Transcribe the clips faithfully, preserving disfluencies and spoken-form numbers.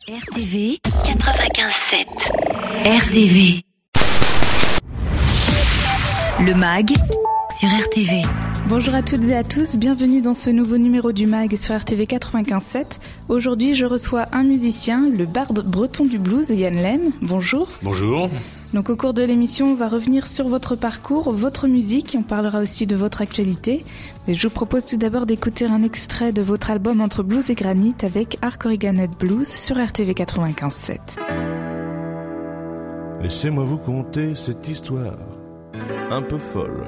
R T V quatre-vingt-quinze sept. R T V. Le MAG sur R T V. Bonjour à toutes et à tous, bienvenue dans ce nouveau numéro du MAG sur R T V quatre-vingt-quinze sept. Aujourd'hui, je reçois un musicien, le barde breton du blues, Yann Lem. Bonjour. Bonjour. Donc au cours de l'émission, on va revenir sur votre parcours, votre musique, on parlera aussi de votre actualité. Mais je vous propose tout d'abord d'écouter un extrait de votre album Entre blues et granit avec Arcoriganet Blues sur R T V quatre-vingt-quinze sept. Laissez-moi vous conter cette histoire un peu folle.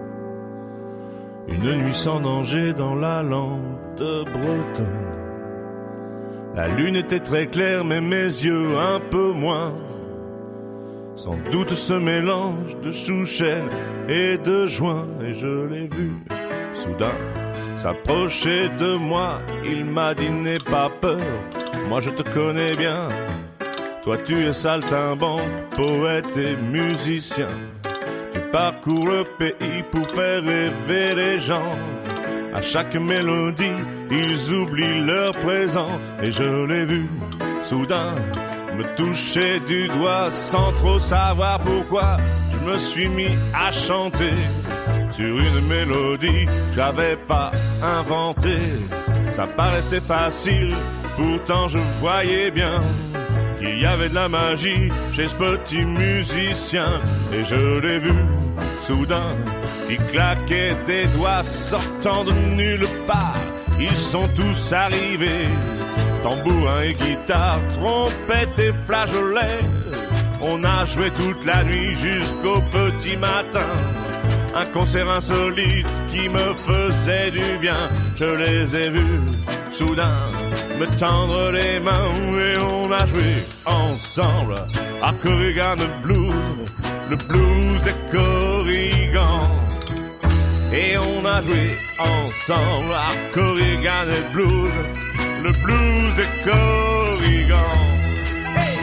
Une nuit sans danger dans la lande bretonne. La lune était très claire mais mes yeux un peu moins. Sans doute ce mélange de chouchène et de joint. Et je l'ai vu soudain s'approcher de moi. Il m'a dit n'aie pas peur, moi je te connais bien. Toi tu es saltimbanque, poète et musicien. Tu parcours le pays pour faire rêver les gens. À chaque mélodie, ils oublient leur présent. Et je l'ai vu soudain me toucher du doigt sans trop savoir pourquoi. Je me suis mis à chanter sur une mélodie que j'avais pas inventée. Ça paraissait facile, pourtant je voyais bien qu'il y avait de la magie chez ce petit musicien. Et je l'ai vu soudain, il claquait des doigts sortant de nulle part. Ils sont tous arrivés, tambourin et guitare, trompette et flageolet. On a joué toute la nuit jusqu'au petit matin. Un concert insolite qui me faisait du bien. Je les ai vus soudain me tendre les mains et on a joué ensemble Arcoriganet Blues, le blues des Corrigans. Et on a joué ensemble Arcoriganet Blues, le blues des Corrigans. Hey!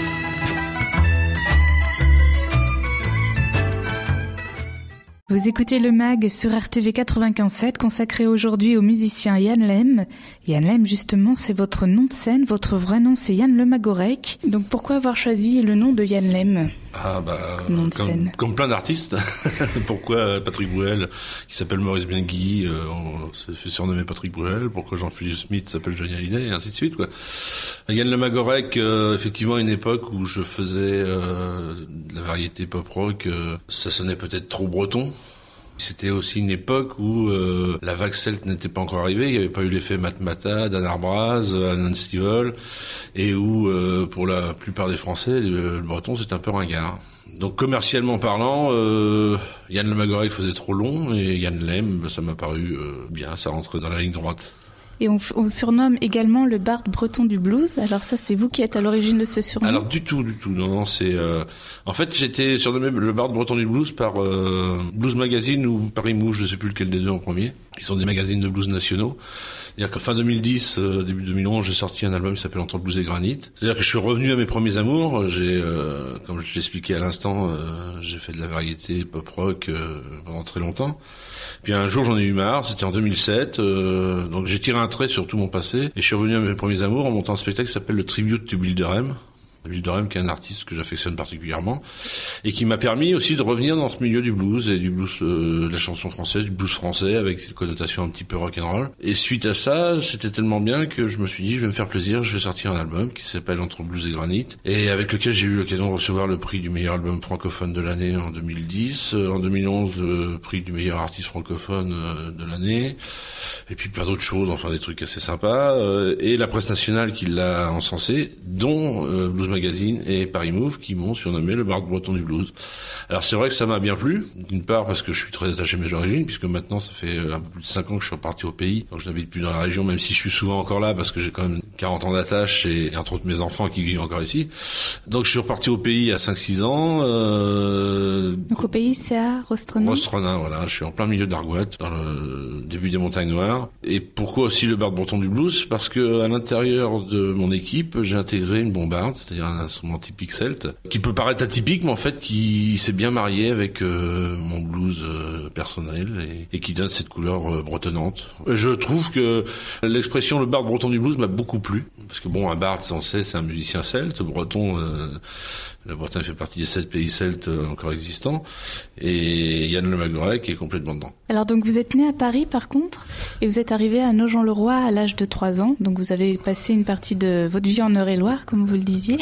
Vous écoutez le MAG sur R T V quatre-vingt-quinze sept, consacré aujourd'hui au musicien Yann Lem. Yann Lem, justement, c'est votre nom de scène, votre vrai nom c'est Yann Lemagorec. Donc pourquoi avoir choisi le nom de Yann Lem? Ah bah, comme, nom de comme, scène. comme plein d'artistes. Pourquoi Patrick Bruel, qui s'appelle Maurice Biengui, euh, on s'est fait surnommer Patrick Bruel. Pourquoi Jean-Philippe Smith s'appelle Johnny Hallyday, et ainsi de suite, quoi. Yann Lemagorec, euh, effectivement, une époque où je faisais euh, de la variété pop-rock, euh, ça sonnait peut-être trop breton. C'était aussi une époque où euh, la vague celte n'était pas encore arrivée, il n'y avait pas eu l'effet Matmata, Dan Arbraz, Alan Stivell, et où, euh, pour la plupart des Français, le, le breton c'était un peu ringard. Donc commercialement parlant, euh, Yann Lemagorec faisait trop long, et Yann Lem, ça m'a paru euh, bien, ça rentrait dans la ligne droite. Et on, on surnomme également le barde breton du blues. Alors ça, c'est vous qui êtes à l'origine de ce surnom? Alors du tout, du tout. Non, non, c'est. Euh... En fait, j'étais surnommé le barde breton du blues par euh, Blues Magazine ou Paris Mouche, je sais plus lequel des deux en premier. Ils sont des magazines de blues nationaux. C'est-à-dire qu'en fin deux mille dix, euh, début deux mille onze, j'ai sorti un album qui s'appelle Entre blues et granit. C'est-à-dire que je suis revenu à mes premiers amours. J'ai, euh, comme je l'expliquais à l'instant, euh, j'ai fait de la variété pop-rock euh, pendant très longtemps. Puis un jour, j'en ai eu marre. C'était en deux mille sept. Euh, donc j'ai tiré un trait sur tout mon passé et je suis revenu à mes premiers amours en montant un spectacle qui s'appelle le Tribute to Bill Durham. Bill Durham, qui est un artiste que j'affectionne particulièrement et qui m'a permis aussi de revenir dans ce milieu du blues et du blues, euh, de la chanson française, du blues français avec une connotation un petit peu rock'n'roll. Et suite à ça, c'était tellement bien que je me suis dit, je vais me faire plaisir, je vais sortir un album qui s'appelle Entre blues et granit et avec lequel j'ai eu l'occasion de recevoir le prix du meilleur album francophone de l'année en deux mille dix, en deux mille onze, le prix du meilleur artiste francophone de l'année et puis plein d'autres choses, enfin des trucs assez sympas et la presse nationale qui l'a encensé, dont euh, Blues Magazine et Paris Move qui m'ont surnommé le barde breton du blues. Alors c'est vrai que ça m'a bien plu, d'une part parce que je suis très attaché à mes origines, puisque maintenant ça fait un peu plus de cinq ans que je suis reparti au pays, donc je n'habite plus dans la région, même si je suis souvent encore là parce que j'ai quand même quarante ans d'attache et, et entre autres mes enfants qui vivent encore ici. Donc je suis reparti au pays à cinq six ans. Euh... Donc au pays c'est à Rostronin. Rostronin, voilà, je suis en plein milieu d'Argoat, dans le début des montagnes noires. Et pourquoi aussi le barde breton du blues? Parce que à l'intérieur de mon équipe, j'ai intégré une bombarde, c'est-à-dire c'est-à-dire un instrument typique celte, qui peut paraître atypique, mais en fait qui s'est bien marié avec euh, mon blues euh, personnel et, et qui donne cette couleur euh, bretonnante. Et je trouve que l'expression le barde breton du blues m'a beaucoup plu, parce que bon, un barde, on sait, c'est un musicien celte, breton. Euh, La Bretagne fait partie des sept pays celtes encore existants, et Yann Le Magorec est complètement dedans. Alors donc vous êtes né à Paris par contre, et vous êtes arrivé à Nogent-le-Roi à l'âge de trois ans, donc vous avez passé une partie de votre vie en Eure-et-Loire, comme vous le disiez,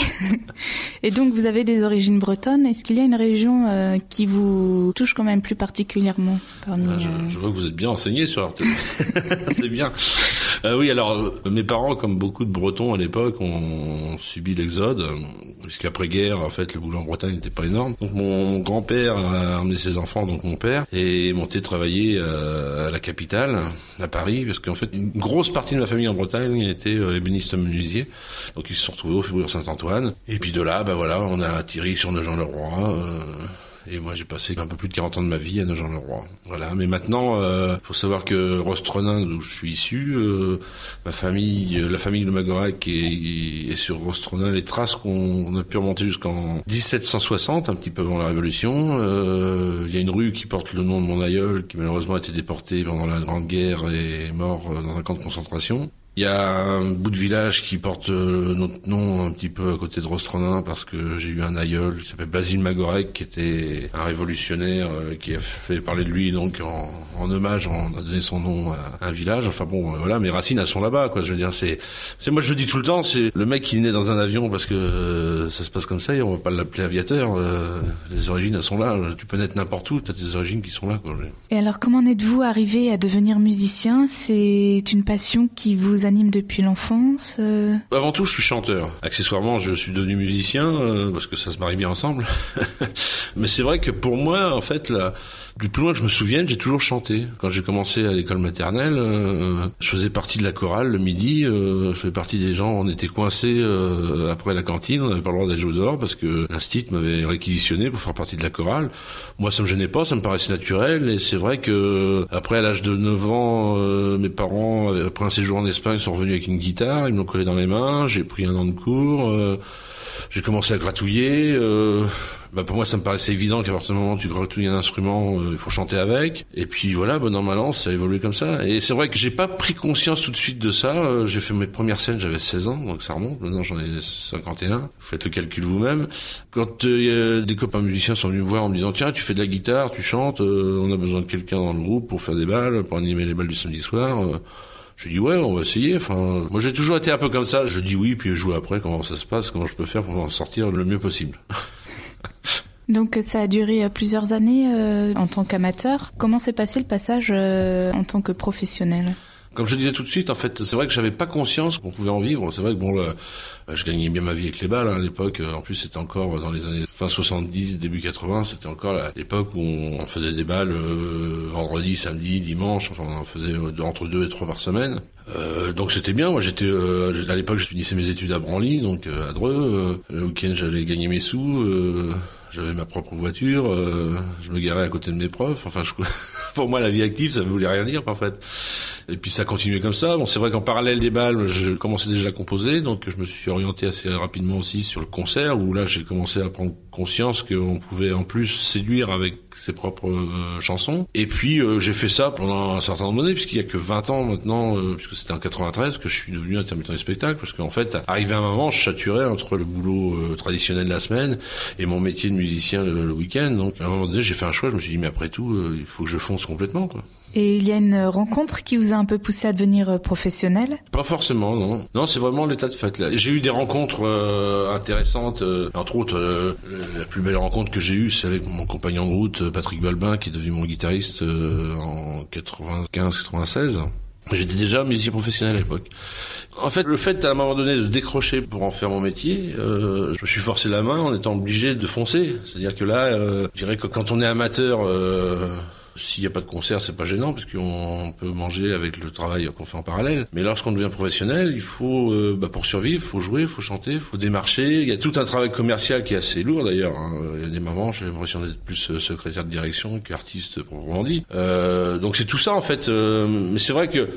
et donc vous avez des origines bretonnes. Est-ce qu'il y a une région euh, qui vous touche quand même plus particulièrement parmi, ah, je, euh... je vois que vous êtes bien enseigné sur Arte. C'est bien. Euh, oui, alors euh, mes parents, comme beaucoup de Bretons à l'époque, ont, ont subi l'exode, puisqu'après-guerre, en fait, le boulot en Bretagne n'était pas énorme. Donc mon grand-père a emmené ses enfants, donc mon père, et est monté travailler euh, à la capitale, à Paris, parce qu'en fait, une grosse partie de ma famille en Bretagne était euh, ébéniste menuisier. Donc ils se sont retrouvés au Faubourg Saint-Antoine. Et puis de là, bah voilà, on a atterri sur Nogent-le-Roi. Euh, Et moi, j'ai passé un peu plus de quarante ans de ma vie à Nogent-le-Roi. Voilà. Mais maintenant, euh, faut savoir que Rostronin, d'où je suis issu, euh, ma famille, euh, la famille de Magorec est, est sur Rostronin. Les traces qu'on a pu remonter jusqu'en dix-sept cent soixante, un petit peu avant la Révolution. Euh, il y a une rue qui porte le nom de mon aïeul, qui malheureusement a été déporté pendant la Grande Guerre et est mort dans un camp de concentration. Il y a un bout de village qui porte euh, notre nom un petit peu à côté de Rostronin, parce que j'ai eu un aïeul qui s'appelle Basile Magorec, qui était un révolutionnaire euh, qui a fait parler de lui, donc en, en hommage, on a donné son nom à un village. Enfin bon, euh, voilà, mes racines elles sont là-bas, quoi. Je veux dire, c'est, c'est moi je le dis tout le temps, c'est le mec qui naît dans un avion parce que euh, ça se passe comme ça et on va pas l'appeler aviateur. Euh, les origines elles sont là. Tu peux naître n'importe où, t'as tes origines qui sont là, quoi. Et alors, comment en êtes-vous arrivé à devenir musicien? C'est une passion qui vous anime depuis l'enfance? euh... Avant tout, je suis chanteur. Accessoirement, je suis devenu musicien euh, parce que ça se marie bien ensemble. Mais c'est vrai que pour moi, en fait, là, du plus loin que je me souvienne, j'ai toujours chanté. Quand j'ai commencé à l'école maternelle, euh, je faisais partie de la chorale le midi. Euh, je faisais partie des gens. On était coincés euh, après la cantine. On n'avait pas le droit d'aller jouer dehors parce que l'instit m'avait réquisitionné pour faire partie de la chorale. Moi, ça me gênait pas, ça me paraissait naturel. Et c'est vrai que après, à l'âge de neuf ans, euh, mes parents, après un séjour en Espagne, sont revenus avec une guitare. Ils me l'ont collé dans les mains. J'ai pris un an de cours. Euh, j'ai commencé à gratouiller. Euh, Bah pour moi ça me paraissait évident qu'à partir du moment où tu gratouilles un instrument, euh, il faut chanter avec. Et puis voilà, bon an mal an, ça a évolué comme ça. Et c'est vrai que j'ai pas pris conscience tout de suite de ça. Euh, j'ai fait mes premières scènes, j'avais seize ans, donc ça remonte. Maintenant j'en ai cinquante et un. Vous faites le calcul vous-même. Quand euh, des copains musiciens sont venus me voir en me disant tiens, tu fais de la guitare, tu chantes, euh, on a besoin de quelqu'un dans le groupe pour faire des balles, pour animer les balles du samedi soir. Euh, Je dis ouais, on va essayer. Enfin, moi j'ai toujours été un peu comme ça. Je dis oui, puis je joue après. Comment ça se passe? Comment je peux faire pour en sortir le mieux possible? Donc ça a duré plusieurs années euh, en tant qu'amateur. Comment s'est passé le passage euh, en tant que professionnel? Comme je disais tout de suite, en fait, c'est vrai que j'avais pas conscience qu'on pouvait en vivre. C'est vrai que bon, là, je gagnais bien ma vie avec les balles hein, à l'époque. En plus, c'était encore dans les années fin soixante-dix, début quatre-vingts. C'était encore à l'époque où on faisait des balles euh, vendredi, samedi, dimanche. Enfin, on en faisait entre deux et trois par semaine. Euh, donc c'était bien. Moi, j'étais euh, à l'époque, je finissais mes études à Branly, donc euh, à Dreux. Euh, le week-end, j'allais gagner mes sous. Euh, J'avais ma propre voiture, euh, je me garais à côté de mes profs. Enfin, je, pour moi, la vie active, ça ne voulait rien dire, en fait. Et puis, ça continuait comme ça. Bon, c'est vrai qu'en parallèle des balles, je commençais déjà à composer, donc je me suis orienté assez rapidement aussi sur le concert, où là, j'ai commencé à prendre conscience qu'on pouvait en plus séduire avec ses propres euh, chansons. Et puis, euh, j'ai fait ça pendant un certain nombre d'années, puisqu'il y a que vingt ans maintenant, euh, puisque c'était en quatre-vingt-treize, que je suis devenu intermittent du spectacle, parce qu'en fait, arrivé à un moment, je saturais entre le boulot euh, traditionnel de la semaine et mon métier de musicien le, le week-end. Donc à un moment donné j'ai fait un choix, je me suis dit mais après tout euh, il faut que je fonce complètement quoi. Et il y a une rencontre qui vous a un peu poussé à devenir professionnel? Pas forcément, non. Non, c'est vraiment l'état de fait là. J'ai eu des rencontres euh, intéressantes, euh, entre autres euh, la plus belle rencontre que j'ai eue c'est avec mon compagnon de route Patrick Balbin qui est devenu mon guitariste euh, en quatre-vingt-quinze quatre-vingt-seize. J'étais déjà musicien professionnel à l'époque. En fait, le fait à un moment donné de décrocher pour en faire mon métier, euh, je me suis forcé la main en étant obligé de foncer. C'est-à-dire que là, euh, je dirais que quand on est amateur, euh, s'il n'y a pas de concert, c'est pas gênant parce qu'on peut manger avec le travail qu'on fait en parallèle. Mais lorsqu'on devient professionnel, il faut, euh, bah, pour survivre, il faut jouer, il faut chanter, il faut démarcher. Il y a tout un travail commercial qui est assez lourd d'ailleurs. Hein. Il y a des moments, j'ai l'impression d'être plus secrétaire de direction qu'artiste proprement dit. Euh, donc c'est tout ça en fait. Euh, mais c'est vrai que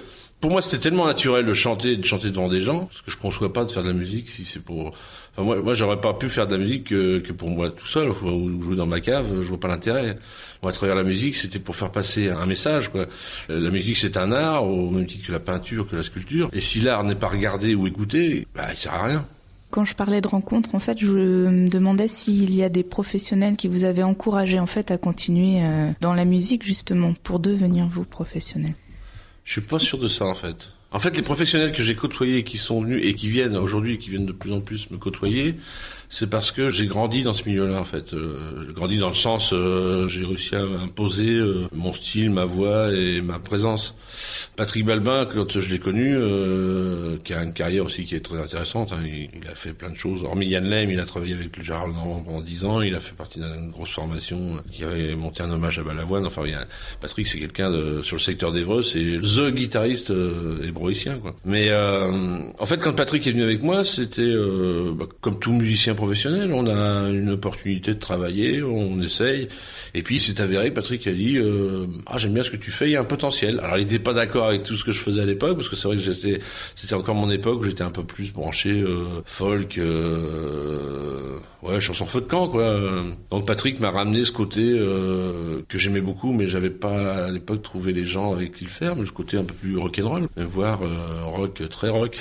Pour moi, c'était tellement naturel de chanter, de chanter devant des gens, parce que je conçois pas de faire de la musique si c'est pour... Enfin, moi, moi, j'aurais pas pu faire de la musique que, que pour moi tout seul, ou jouer dans ma cave, je vois pas l'intérêt. Moi, à travers la musique, c'était pour faire passer un message, quoi. La musique, c'est un art, au même titre que la peinture, que la sculpture. Et si l'art n'est pas regardé ou écouté, bah, il sert à rien. Quand je parlais de rencontres, en fait, je me demandais s'il y a des professionnels qui vous avaient encouragé, en fait, à continuer euh, dans la musique, justement, pour devenir vous professionnel. Je suis pas sûr de ça, en fait. En fait, les professionnels que j'ai côtoyés, qui sont venus et qui viennent aujourd'hui, qui viennent de plus en plus me côtoyer, c'est parce que j'ai grandi dans ce milieu-là, en fait. Euh, j'ai grandi dans le sens, euh, j'ai réussi à imposer euh, mon style, ma voix et ma présence. Patrick Balbin, quand je l'ai connu, euh, qui a une carrière aussi qui est très intéressante, hein, il, il a fait plein de choses. Hormis Yann Lem, il a travaillé avec le Gérard Lenormand pendant dix ans, il a fait partie d'une grosse formation qui avait monté un hommage à Balavoine. Enfin, il y a, Patrick, c'est quelqu'un de, sur le secteur d'Évreux, c'est the guitariste euh, ébroïcien, quoi. Mais euh, en fait, quand Patrick est venu avec moi, c'était euh, bah, comme tout musicien professionnel, on a une opportunité de travailler, on essaye. Et puis, c'est avéré, Patrick a dit euh, « Ah, j'aime bien ce que tu fais, il y a un potentiel. » Alors, il n'était pas d'accord avec tout ce que je faisais à l'époque, parce que c'est vrai que j'étais, c'était encore mon époque où j'étais un peu plus branché euh, folk, euh, ouais, chanson feu de camp, quoi. Donc, Patrick m'a ramené ce côté euh, que j'aimais beaucoup, mais j'avais pas à l'époque trouvé les gens avec qui le faire, mais ce côté un peu plus rock'n'roll, voire euh, rock, très rock.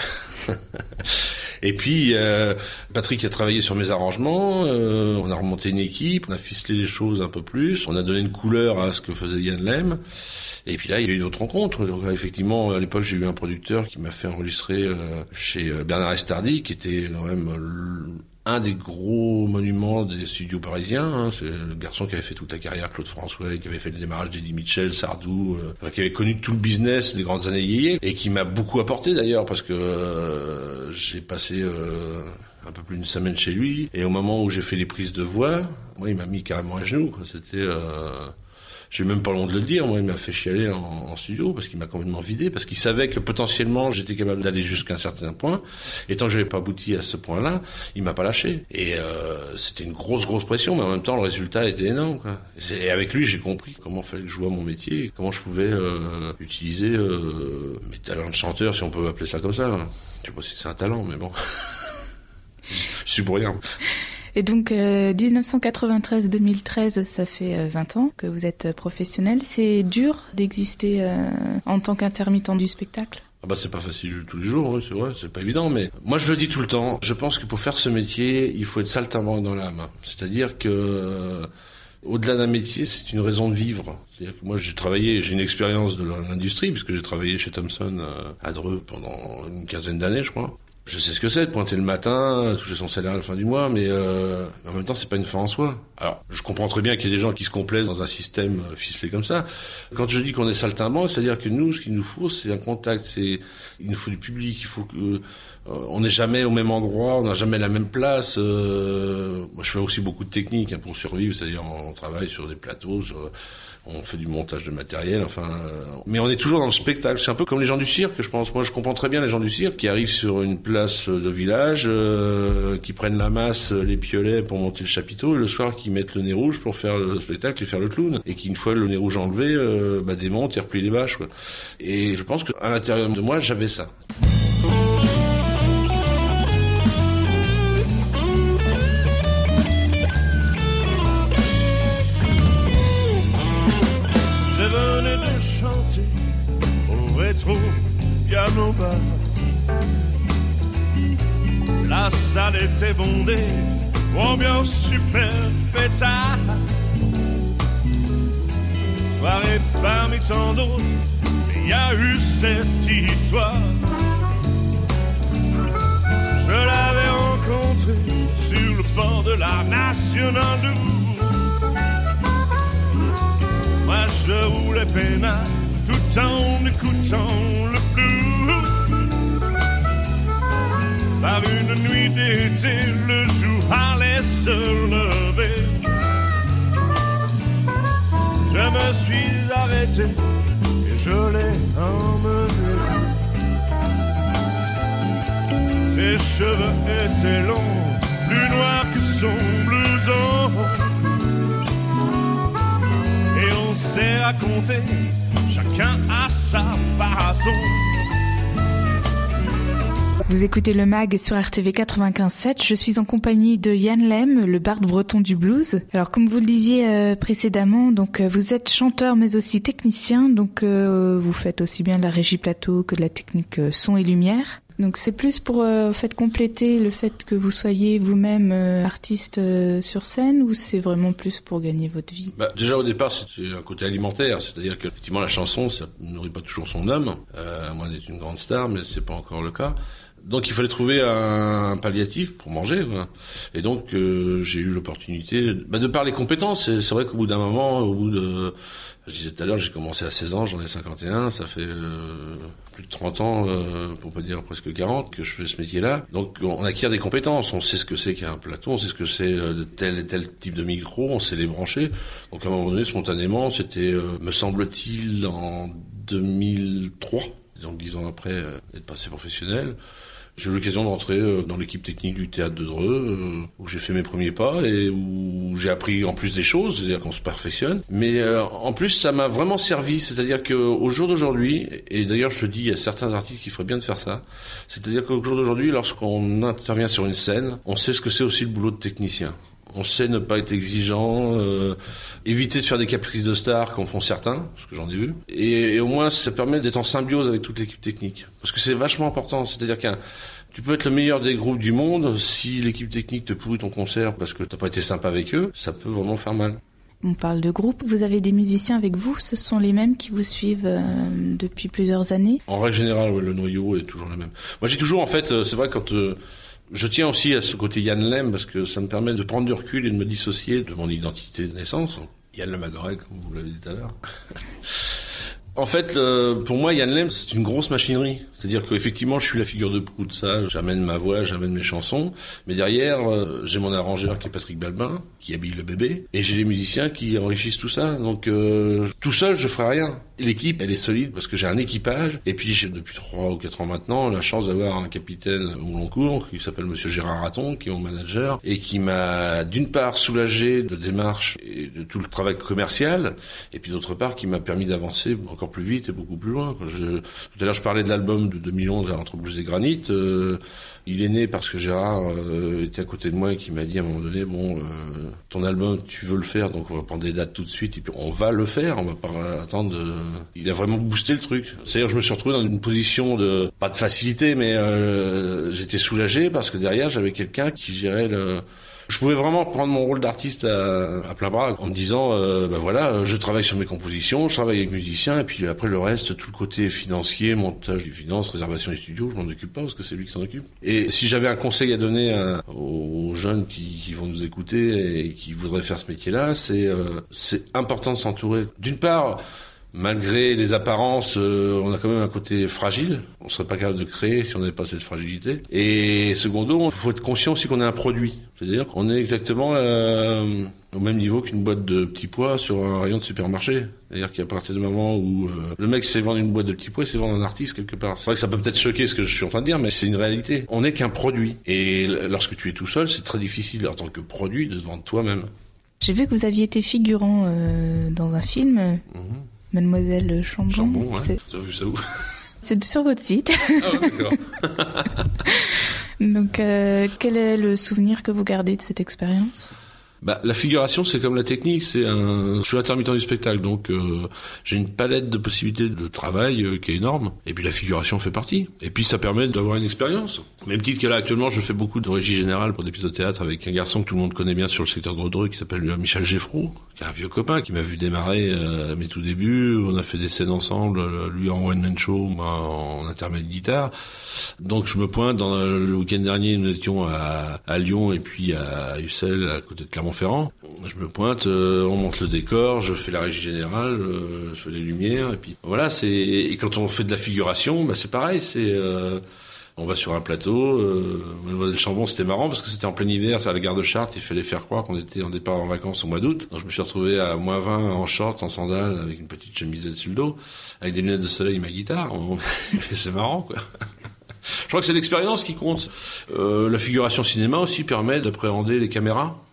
Et puis euh, Patrick a travaillé sur mes arrangements, euh, on a remonté une équipe, on a ficelé les choses un peu plus, on a donné une couleur à ce que faisait Yann Lem. Et puis là, il y a eu d'autres rencontres. Donc, effectivement, à l'époque, j'ai eu un producteur qui m'a fait enregistrer euh, chez Bernard Estardi, qui était quand même euh, un des gros monuments des studios parisiens. Hein. C'est le garçon qui avait fait toute la carrière, Claude François, qui avait fait le démarrage d'Eddie Mitchell, Sardou, euh, qui avait connu tout le business des grandes années yéyé, et qui m'a beaucoup apporté d'ailleurs, parce que euh, j'ai passé euh, un peu plus d'une semaine chez lui, et au moment où j'ai fait les prises de voix, moi, il m'a mis carrément à genoux, quoi. C'était... Euh, J'ai même pas honte de le dire, moi il m'a fait chialer en, en studio parce qu'il m'a complètement vidé, parce qu'il savait que potentiellement j'étais capable d'aller jusqu'à un certain point, et tant que j'avais pas abouti à ce point-là, il m'a pas lâché. Et euh, c'était une grosse grosse pression, mais en même temps le résultat était énorme, quoi. Et avec lui j'ai compris comment fallait que je joue à mon métier, et comment je pouvais euh, utiliser euh, mes talents de chanteur, si on peut appeler ça comme ça. Je sais pas si c'est un talent, mais bon, je suis pour rien. Et donc, euh, dix-neuf cent quatre-vingt-treize deux mille treize, ça fait euh, vingt ans que vous êtes professionnel. C'est dur d'exister euh, en tant qu'intermittent du spectacle ? Ah bah c'est pas facile tous les jours, oui, c'est vrai, c'est pas évident, mais moi je le dis tout le temps, je pense que pour faire ce métier, il faut être saltimbanque dans l'âme. C'est-à-dire que euh, au-delà d'un métier, c'est une raison de vivre. C'est-à-dire que moi j'ai travaillé, j'ai une expérience de l'industrie, puisque j'ai travaillé chez Thomson euh, à Dreux pendant une quinzaine d'années, je crois. Je sais ce que c'est de pointer le matin, toucher son salaire à la fin du mois, mais euh, en même temps, c'est pas une fin en soi. Alors, je comprends très bien qu'il y ait des gens qui se complaisent dans un système ficelé comme ça. Quand je dis qu'on est saltimbanque, c'est-à-dire que nous, ce qu'il nous faut, c'est un contact, c'est il nous faut du public, il faut que euh, on n'est jamais au même endroit, on n'a jamais la même place. Euh, moi, je fais aussi beaucoup de techniques hein, pour survivre, c'est-à-dire on travaille sur des plateaux, sur, on fait du montage de matériel, enfin, euh, mais on est toujours dans le spectacle. C'est un peu comme les gens du cirque, je pense. Moi, je comprends très bien les gens du cirque qui arrivent sur une place de village, euh, qui prennent la masse, les piolets pour monter le chapiteau, et le soir qui mettent le nez rouge pour faire le spectacle et faire le clown, et qui une fois le nez rouge enlevé, euh, bah, démontent et replient les bâches, quoi. Et je pense qu'à l'intérieur de moi, j'avais ça. Chanter au rétro piano bar. La salle était bondée, ambiance super fêtard. Soirée parmi tant d'autres, il y a eu cette histoire. Je l'avais rencontrée sur le bord de la Nationale de Moi je roulais peinard tout en écoutant le blues. Par une nuit d'été, le jour allait se lever. Je me suis arrêté et je l'ai emmené. Ses cheveux étaient longs, plus noirs que son blouson. Et on s'est raconté, chacun à sa façon, Vous écoutez le mag sur R T V quatre-vingt-quinze sept. Je suis en compagnie de Yann Lem, le barde breton du blues. Alors, comme vous le disiez euh, précédemment, donc euh, vous êtes chanteur mais aussi technicien. Donc, euh, vous faites aussi bien de la régie plateau que de la technique euh, son et lumière. Donc, c'est plus pour euh, fait compléter le fait que vous soyez vous-même euh, artiste euh, sur scène, ou c'est vraiment plus pour gagner votre vie? Bah, déjà au départ, c'était un côté alimentaire, c'est-à-dire que effectivement la chanson, ça ne nourrit pas toujours son homme, euh, à moins d'être une grande star, mais c'est pas encore le cas. Donc il fallait trouver un palliatif pour manger, quoi. Et donc euh, j'ai eu l'opportunité bah, de par les compétences. C'est, c'est vrai qu'au bout d'un moment, au bout de, je disais tout à l'heure, j'ai commencé à seize ans, j'en ai cinquante et un, ça fait euh, plus de trente ans, euh, pour pas dire presque quarante, que je fais ce métier-là. Donc on acquiert des compétences, on sait ce que c'est qu'un plateau, on sait ce que c'est de tel et tel type de micro, on sait les brancher. Donc à un moment donné, spontanément, c'était, euh, me semble-t-il, en deux mille trois, donc dix ans après euh, être passé professionnel. J'ai eu l'occasion de rentrer dans l'équipe technique du Théâtre de Dreux, où j'ai fait mes premiers pas et où j'ai appris en plus des choses, c'est-à-dire qu'on se perfectionne. Mais euh, en plus, ça m'a vraiment servi, c'est-à-dire qu'au jour d'aujourd'hui, et d'ailleurs je dis à certains artistes qu'il ferait bien de faire ça, c'est-à-dire qu'au jour d'aujourd'hui, lorsqu'on intervient sur une scène, on sait ce que c'est aussi le boulot de technicien. On sait ne pas être exigeant, euh, éviter de faire des caprices de stars comme font certains, parce que j'en ai vu. Et, et au moins, ça permet d'être en symbiose avec toute l'équipe technique. Parce que c'est vachement important. C'est-à-dire qu'un, tu peux être le meilleur des groupes du monde, si l'équipe technique te pourrit ton concert parce que t'as pas été sympa avec eux, ça peut vraiment faire mal. On parle de groupe. Vous avez des musiciens avec vous? Ce sont les mêmes qui vous suivent euh, depuis plusieurs années? En règle générale, ouais, le noyau est toujours le même. Moi, j'ai toujours, en fait, c'est vrai, quand... Euh, je tiens aussi à ce côté Yann Lem parce que ça me permet de prendre du recul et de me dissocier de mon identité de naissance. Yann Le Magorel, comme vous l'avez dit tout à l'heure. En fait, euh, pour moi, Yann Lem, c'est une grosse machinerie. C'est-à-dire qu'effectivement, je suis la figure de proue de ça. J'amène ma voix, j'amène mes chansons. Mais derrière, euh, j'ai mon arrangeur qui est Patrick Balbin, qui habille le bébé. Et j'ai les musiciens qui enrichissent tout ça. Donc, euh, tout seul, je ferai rien. L'équipe, elle est solide parce que j'ai un équipage. Et puis, j'ai depuis trois ou quatre ans maintenant la chance d'avoir un capitaine au long cours qui s'appelle Monsieur Gérard Raton, qui est mon manager et qui m'a d'une part soulagé de démarches et de tout le travail commercial, et puis d'autre part qui m'a permis d'avancer encore plus vite et beaucoup plus loin. Je, tout à l'heure, je parlais de l'album de deux mille onze entre blues et granit. Euh, il est né parce que Gérard euh, était à côté de moi et qui m'a dit à un moment donné, bon, euh, ton album, tu veux le faire, donc on va prendre des dates tout de suite et puis on va le faire, on va pas attendre. De... Il a vraiment boosté le truc. C'est-à-dire que je me suis retrouvé dans une position de, pas de facilité, mais euh, j'étais soulagé parce que derrière j'avais quelqu'un qui gérait le... Je pouvais vraiment prendre mon rôle d'artiste à, à plein bras en me disant, euh, ben voilà, je travaille sur mes compositions, je travaille avec musiciens, et puis après le reste, tout le côté financier, montage des finances, réservation des studios, je m'en occupe pas parce que c'est lui qui s'en occupe. Et si j'avais un conseil à donner à, aux jeunes qui, qui vont nous écouter et qui voudraient faire ce métier-là, c'est euh, c'est important de s'entourer. D'une part, malgré les apparences, euh, on a quand même un côté fragile. On serait pas capable de créer si on n'avait pas cette fragilité. Et secondo, il faut être conscient aussi qu'on est un produit. C'est-à-dire qu'on est exactement euh, au même niveau qu'une boîte de petits pois sur un rayon de supermarché. C'est-à-dire qu'à partir du moment où euh, le mec sait vendre une boîte de petits pois, il sait vendre un artiste quelque part. C'est vrai que ça peut peut-être choquer ce que je suis en train de dire, mais c'est une réalité. On n'est qu'un produit. Et lorsque tu es tout seul, c'est très difficile en tant que produit de se vendre toi-même. J'ai vu que vous aviez été figurant euh, dans un film... Mmh. Mademoiselle Chambon. Chambon, ouais. C'est... T'as vu ça où? C'est sur votre site. Ah ouais, d'accord. Donc, euh, quel est le souvenir que vous gardez de cette expérience? Bah, la figuration, c'est comme la technique, c'est un... Je suis intermittent du spectacle, donc euh, j'ai une palette de possibilités de travail euh, qui est énorme. Et puis la figuration fait partie. Et puis ça permet d'avoir une expérience. Même titre que là, actuellement, je fais beaucoup de régie générale pour des pièces de théâtre avec un garçon que tout le monde connaît bien sur le secteur de Dreux, qui s'appelle Michel Geffroux, qui est un vieux copain, qui m'a vu démarrer euh, à mes tout débuts. On a fait des scènes ensemble, lui en one-man show, moi en intermède guitare. Donc je me pointe, dans le week-end dernier, nous étions à, à Lyon et puis à Ussel, à côté de Clermont-Ferrand. Je me pointe, euh, on monte le décor, je fais la régie générale, euh, je fais les lumières, et puis voilà. C'est et quand on fait de la figuration, bah c'est pareil. C'est euh, on va sur un plateau. Euh, Mademoiselle Chambon, c'était marrant parce que c'était en plein hiver, à la gare de Chartres. Il fallait faire croire qu'on était en départ en vacances au mois d'août. Donc je me suis retrouvé à moins vingt en short, en sandales, avec une petite chemisette sur le dos, avec des lunettes de soleil et ma guitare. On... c'est marrant, quoi. Je crois que c'est l'expérience qui compte. Euh, la figuration cinéma aussi permet d'appréhender les caméras.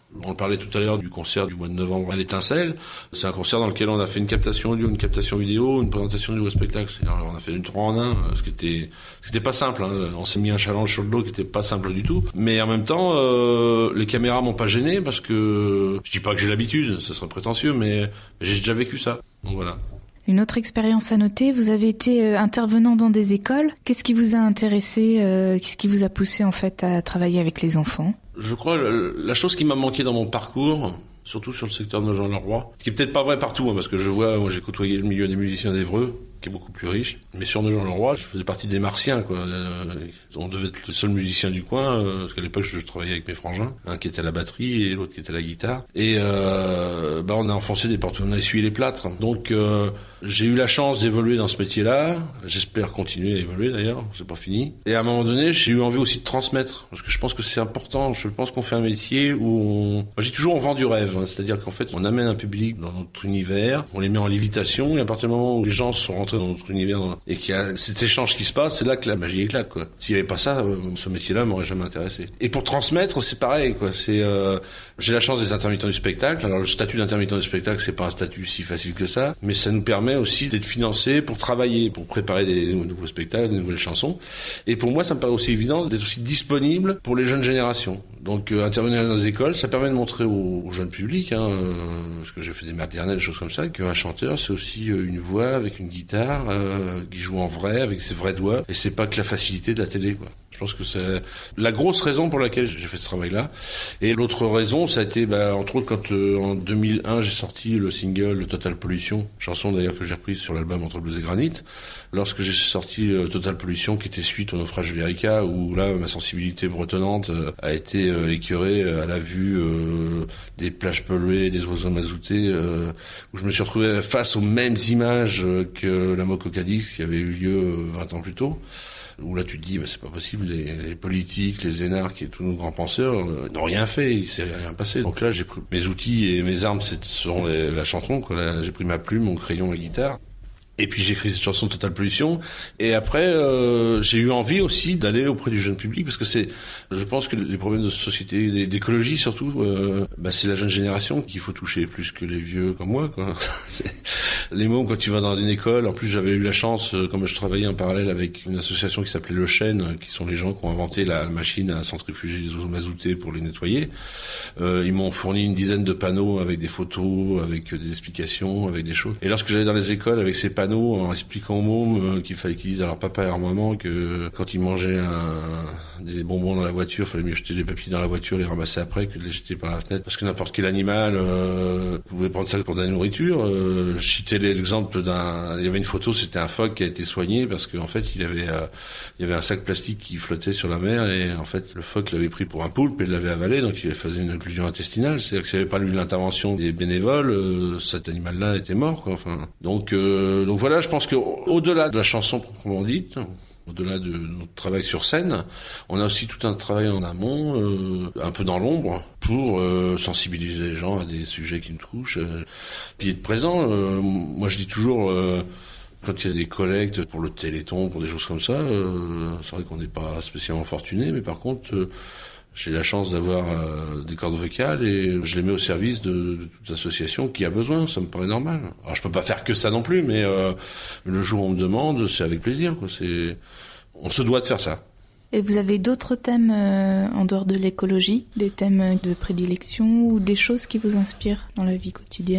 On parlait tout à l'heure du concert du mois de novembre à l'Étincelle. C'est un concert dans lequel on a fait une captation audio, une captation vidéo, une présentation du nouveau spectacle. C'est-à-dire, on a fait une trois en un, ce qui était, c'était pas simple, hein. On s'est mis un challenge sur le dos qui était pas simple du tout. Mais en même temps, euh, les caméras m'ont pas gêné parce que, je dis pas que j'ai l'habitude, ce serait prétentieux, mais j'ai déjà vécu ça. Donc voilà. Une autre expérience à noter, vous avez été euh, intervenant dans des écoles. Qu'est-ce qui vous a intéressé, euh, qu'est-ce qui vous a poussé en fait à travailler avec les enfants ? Je crois la chose qui m'a manqué dans mon parcours, surtout sur le secteur de Nogent-le-Roi, ce qui est peut-être pas vrai partout, hein, parce que je vois, moi j'ai côtoyé le milieu des musiciens d'Évreux, qui est beaucoup plus riche, mais sur Nogent-le-Roi, je faisais partie des Martiens, quoi. Euh, on devait être le seul musicien du coin, euh, parce qu'à l'époque je travaillais avec mes frangins, un qui était à la batterie et l'autre qui était à la guitare, et euh, bah on a enfoncé des portes, on a essuyé les plâtres. Donc euh, j'ai eu la chance d'évoluer dans ce métier-là, j'espère continuer à évoluer d'ailleurs, c'est pas fini. Et à un moment donné, j'ai eu envie aussi de transmettre, parce que je pense que c'est important. Je pense qu'on fait un métier où on, moi j'ai toujours on vend du rêve, hein, c'est-à-dire qu'en fait on amène un public dans notre univers, on les met en lévitation, et à partir du moment où les gens sont rentrés dans notre univers et qu'il y a cet échange qui se passe, c'est là que la magie éclate, quoi. S'il y avait pas ça, ce métier-là m'aurait jamais intéressé. Et pour transmettre, c'est pareil, quoi. C'est, euh, j'ai la chance d'être intermittent du spectacle. Alors le statut d'intermittent du spectacle, c'est pas un statut si facile que ça, mais ça nous permet aussi d'être financé pour travailler, pour préparer des nouveaux spectacles, des nouvelles chansons. Et pour moi, ça me paraît aussi évident d'être aussi disponible pour les jeunes générations. Donc euh, intervenir dans les écoles, ça permet de montrer au, au jeune public, hein, euh, parce que j'ai fait des maternelles, des choses comme ça, qu'un chanteur, c'est aussi euh, une voix avec une guitare euh, qui joue en vrai, avec ses vrais doigts, et c'est pas que la facilité de la télé, quoi. Je pense que c'est la grosse raison pour laquelle j'ai fait ce travail-là. Et l'autre raison, ça a été, bah, entre autres, quand euh, en deux mille un, j'ai sorti le single le Total Pollution, chanson d'ailleurs que j'ai reprise sur l'album Entre Blues et Granit. Lorsque j'ai sorti euh, Total Pollution, qui était suite au naufrage de l'Erika, où là, ma sensibilité bretonnante euh, a été euh, écœurée à la vue euh, des plages polluées, des oiseaux mazoutés, euh, où je me suis retrouvé face aux mêmes images que la Moco Cadix qui avait eu lieu vingt ans plus tôt. Où là tu te dis bah c'est pas possible, les, les politiques, les énarques et tous nos grands penseurs euh, n'ont rien fait, il s'est rien passé. Donc là j'ai pris mes outils et mes armes, c'est seront les, la chanson, quoi. Là, j'ai pris ma plume, mon crayon, la guitare. Et puis j'ai écrit cette chanson Total Pollution. Et après, euh, j'ai eu envie aussi d'aller auprès du jeune public, parce que c'est, je pense que les problèmes de société, d'écologie surtout, euh, bah c'est la jeune génération qu'il faut toucher plus que les vieux comme moi, quoi. C'est les mômes, quand tu vas dans une école. En plus, j'avais eu la chance, comme je travaillais en parallèle avec une association qui s'appelait Le Chêne, qui sont les gens qui ont inventé la machine à centrifuger les oiseaux mazoutés pour les nettoyer. Euh, ils m'ont fourni une dizaine de panneaux avec des photos, avec des explications, avec des choses. Et lorsque j'allais dans les écoles avec ces panneaux, en expliquant aux mômes qu'il fallait qu'ils disent à leur papa et à leur maman que quand ils mangeaient un, des bonbons dans la voiture, il fallait mieux jeter les papiers dans la voiture, les ramasser après que de les jeter par la fenêtre, parce que n'importe quel animal euh, pouvait prendre ça pour de la nourriture. Euh, je citais l'exemple d'un, il y avait une photo, c'était un phoque qui a été soigné parce qu'en fait il avait euh, il y avait un sac plastique qui flottait sur la mer, et en fait le phoque l'avait pris pour un poulpe et l'avait avalé, donc il faisait une occlusion intestinale. C'est-à-dire que s'il n'y avait pas eu l'intervention des bénévoles, euh, cet animal-là était mort, quoi. Enfin, donc euh, donc voilà, je pense que au-delà de la chanson proprement dite, au-delà de notre travail sur scène, on a aussi tout un travail en amont, euh, un peu dans l'ombre, pour euh, sensibiliser les gens à des sujets qui nous touchent, euh, puis être présent. Euh, moi, je dis toujours, euh, quand il y a des collectes pour le Téléthon, pour des choses comme ça, euh, c'est vrai qu'on n'est pas spécialement fortuné, mais par contre, euh, j'ai la chance d'avoir euh, des cordes vocales et je les mets au service de, de toute association qui a besoin. Ça me paraît normal. Alors je peux pas faire que ça non plus, mais euh, le jour où on me demande, c'est avec plaisir, quoi. C'est, on se doit de faire ça. Et vous avez d'autres thèmes euh, en dehors de l'écologie, des thèmes de prédilection ou des choses qui vous inspirent dans la vie quotidienne ?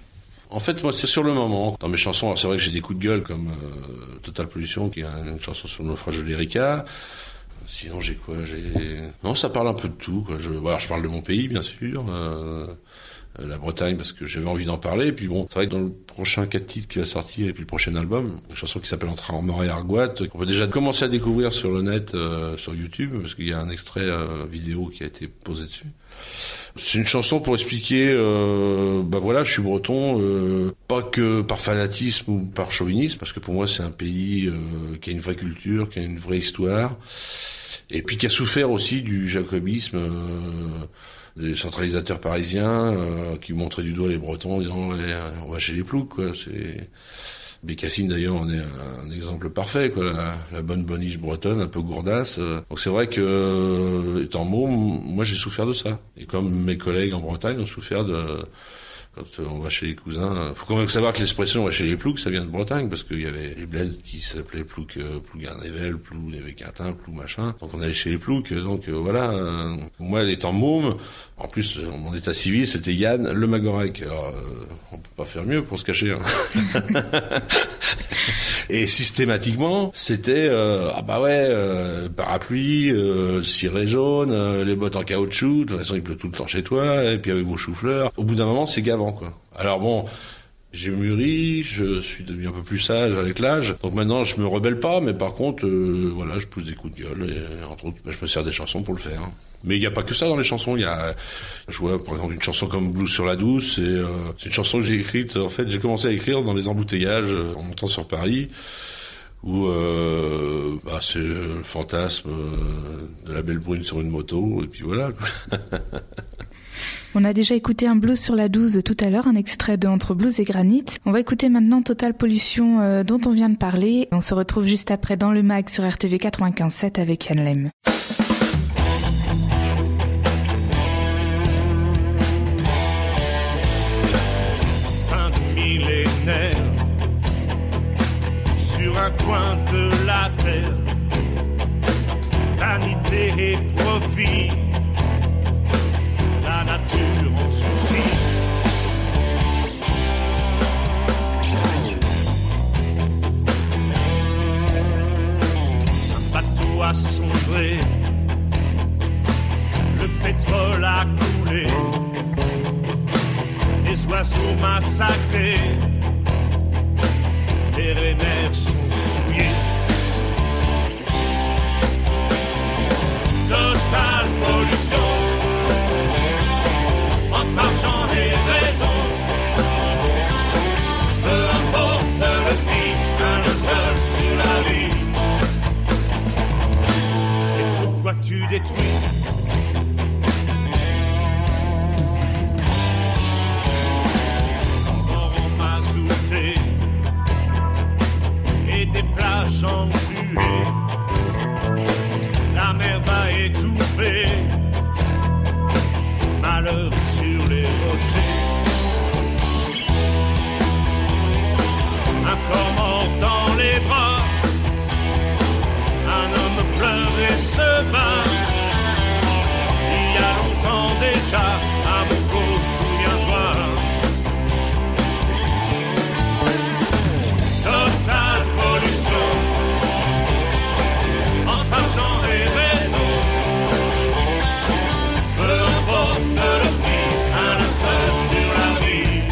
En fait, moi, c'est sur le moment. Dans mes chansons, alors c'est vrai que j'ai des coups de gueule comme euh, Total Pollution, qui est une chanson sur le naufrage de l'Erika. Sinon, j'ai quoi j'ai... Non, ça parle un peu de tout, quoi. Je, voilà, je parle de mon pays, bien sûr, euh, la Bretagne, parce que j'avais envie d'en parler. Et puis bon, c'est vrai que dans le prochain quatre titres qui va sortir, et puis le prochain album, une chanson qui s'appelle Entre Armor et Argoat, qu'on peut déjà commencer à découvrir sur le net, euh, sur YouTube, parce qu'il y a un extrait euh, vidéo qui a été posé dessus. C'est une chanson pour expliquer, euh, bah voilà, je suis breton, euh, pas que par fanatisme ou par chauvinisme, parce que pour moi c'est un pays euh, qui a une vraie culture, qui a une vraie histoire, et puis qui a souffert aussi du jacobisme, euh, des centralisateurs parisiens euh, qui montraient du doigt les Bretons en disant ouais, on va chez les ploucs, quoi. C'est Bécassines d'ailleurs en est un, un exemple parfait, quoi. La, la bonne boniche bretonne, un peu gourdasse. Donc c'est vrai que, euh, étant môme, moi j'ai souffert de ça. Et comme mes collègues en Bretagne ont souffert de... Quand on va chez les cousins, faut quand même savoir que l'expression on va chez les ploucs, ça vient de Bretagne, parce qu'il y avait les bleds qui s'appelaient ploucs, euh, ploucs Garnével, ploucs Névé-Quintin, ploucs machin. Donc on allait chez les ploucs, donc euh, voilà. Euh, moi, étant môme, en plus, euh, mon état civil, c'était Yann Le Magorec. Alors, euh, on peut pas faire mieux pour se cacher. Hein. Et systématiquement, c'était euh, ah bah ouais, euh, parapluie, euh, le ciré jaune, euh, les bottes en caoutchouc. De toute façon, il pleut tout le temps chez toi. Et puis avec vos choux-fleurs. Au bout d'un moment, c'est gavant, quoi. Alors bon, j'ai mûri, je suis devenu un peu plus sage avec l'âge. Donc maintenant, je me rebelle pas, mais par contre, euh, voilà, je pousse des coups de gueule. Et entre autres, ben, je me sers des chansons pour le faire. Mais il n'y a pas que ça dans les chansons. Il y a, je vois par exemple une chanson comme Blues sur la Douce. C'est, euh, c'est une chanson que j'ai écrite. En fait, j'ai commencé à écrire dans les embouteillages euh, en montant sur Paris, où euh, bah, c'est le fantasme euh, de la belle brune sur une moto. Et puis voilà. On a déjà écouté un blues sur la douze tout à l'heure, un extrait de Entre Blues et Granit. On va écouter maintenant Total Pollution euh, dont on vient de parler. On se retrouve juste après dans le mag sur R T V quatre-vingt-quinze sept avec Yann Lem. Fin de millénaire, sur un coin de la terre, vanité et profit, la nature en souci. Un bateau a sombré, le pétrole a coulé, des oiseaux massacrés, les mers sont souillés. Totale pollution, entre argent et raison, peu importe le prix, un seul sur la vie. Et pourquoi tu détruis? Encore en mazouté et des plages engluées, la mer va étouffer. Malheur sur les rochers, un corps mort dans les bras, un homme pleure et se bat. Il y a longtemps déjà, à Moco, souviens-toi. Totale pollution, entre argent et raison, peu importe le prix, un seul sur la vie.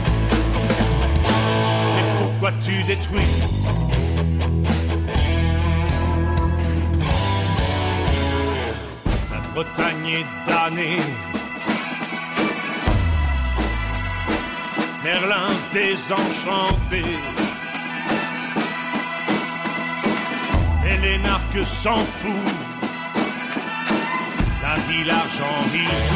Mais pourquoi tu détruis? La Bretagne est damnée, Merlin désenchanté, et les narques s'en foutent. La ville argent, riche